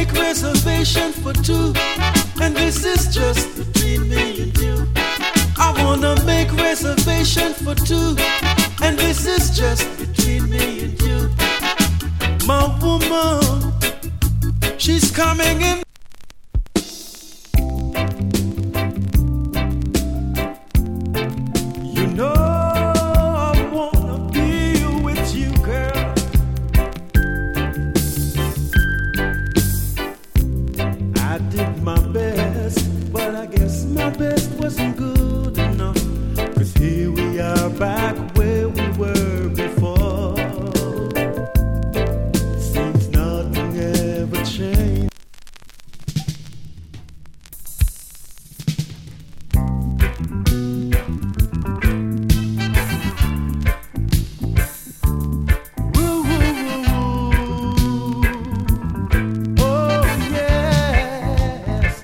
make reservation for two, and this is just between me and you. I wanna make reservation for two, and this is just between me and you. My woman, she's coming in. You know I wanna be with you, girl. I did my best, but I guess my best wasn't good enough. 'Cause here we are back where we were before. Seems nothing ever changed. Woo, woo, woo, woo. Oh yes,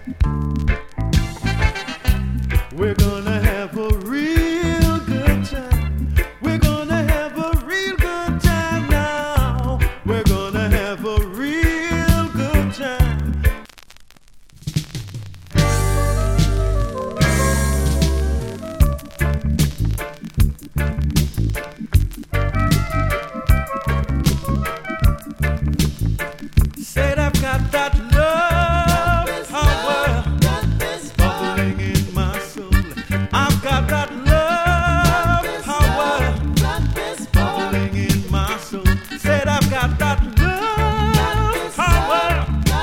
we're gonna have a real good time. We're gonna have a real good time now. We're gonna have a real good time. Said I've got that love power bubbling in my soul. I've got that love power bubbling in my soul. Said I've got that love power.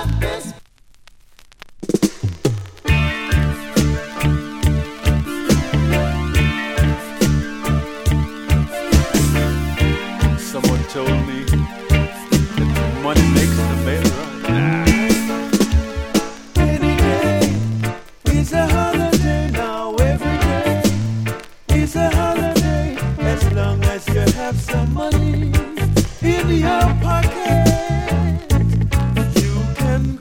Someone told me that money makes the man run. Any day is a holiday now. Every day is a holiday as long as you have some money in your pocket.